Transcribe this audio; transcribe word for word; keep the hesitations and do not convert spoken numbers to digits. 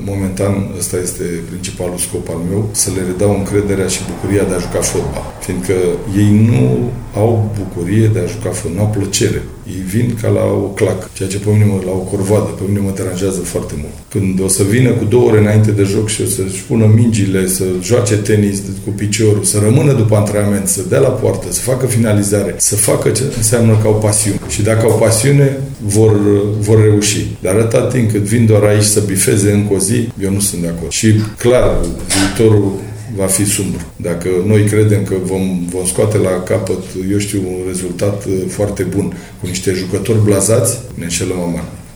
momentan ăsta este principalul scop al meu, să le redau încrederea și bucuria de a juca fotbal. Fiindcă ei nu au bucurie de a juca fotbal, nu au plăcere. Ei vin ca la o clacă, ceea ce pe mine, mă, la o corvoadă, pe mine mă deranjează foarte mult. Când o să vină cu două ore înainte de joc și o să-și pună mingile, să joace tenis cu piciorul, să rămână după antrenament, să dea la poartă, să facă finalizare, să facă ce înseamnă că au pasiune. Și dacă au pasiune, vor, vor reuși. Dar atâta timp cât vin doar aici să bifeze încă o zi, eu nu sunt de acord. Și clar, viitorul va fi sumbru. Dacă noi credem că vom, vom scoate la capăt, eu știu, un rezultat foarte bun cu niște jucători blazați, ne înșelăm amar.